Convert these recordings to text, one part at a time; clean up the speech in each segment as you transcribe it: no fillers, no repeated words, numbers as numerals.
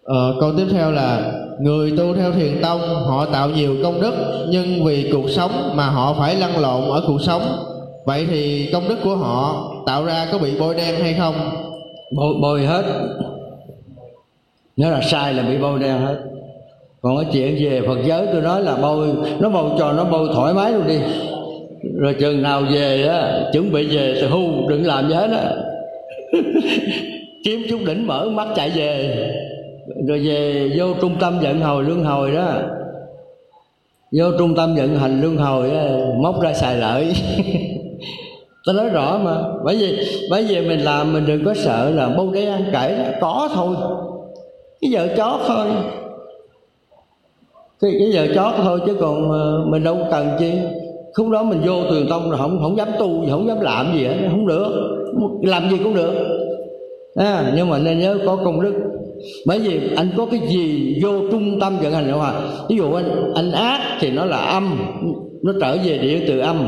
Câu tiếp theo là người tu theo Thiền Tông họ tạo nhiều công đức, nhưng vì cuộc sống mà họ phải lăn lộn ở cuộc sống. Vậy thì công đức của họ tạo ra có bị bôi đen hay không? Bôi hết. Nếu là sai là bị bôi đen hết. Còn cái chuyện về Phật giới tôi nói là bôi, nó bôi cho nó bôi thoải mái luôn đi. Rồi chừng nào về á, chuẩn bị về thì hưu, đừng làm gì hết á. Kiếm chút đỉnh mở mắt chạy về. Rồi về vô trung tâm vận hồi luân hồi đó, vô trung tâm vận hành luân hồi đó, móc ra xài lợi. Tôi nói rõ mà. Bởi vì mình làm mình đừng có sợ là bâu đen cãi đó, có thôi. Cái giờ chó thôi, cái giờ chó thôi, chứ còn mình đâu cần chi. Khúc đó mình vô Thiền Tông rồi không dám tu, không dám làm gì hết, không được, làm gì cũng được. Nhưng mà nên nhớ có công đức. Bởi vì anh có cái gì vô trung tâm vận hành hòa. Ví dụ anh ác thì nó là âm, nó trở về điện từ âm.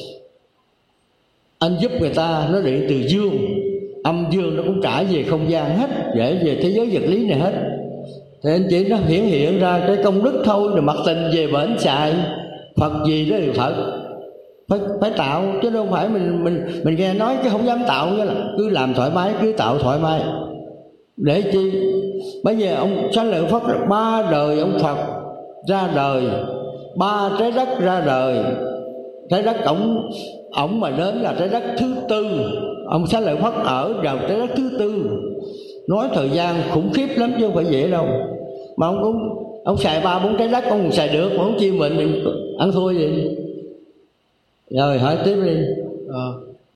Anh giúp người ta nó điện từ dương, âm dương nó cũng trả về không gian hết, để về thế giới vật lý này hết. Thì anh chỉ nó hiện ra cái công đức thôi, rồi mặc tình về bển xài. Phật gì đó thì Phật phải tạo, chứ đâu phải mình nghe nói chứ không dám tạo. Nghĩa là cứ làm thoải mái, cứ tạo thoải mái. Để chi? Bây giờ ông Xá Lợi Phất 3 đời ông Phật ra đời, 3 trái đất ra đời. Trái đất ổng mà đến là trái đất thứ 4. Ông Xá Lợi Phất ở vào trái đất thứ 4. Nói thời gian khủng khiếp lắm chứ không phải dễ đâu. Mà ông xài 3-4 trái đất, ông xài được, mà ông chiêu mình ăn thua gì. Rồi hỏi tiếp đi.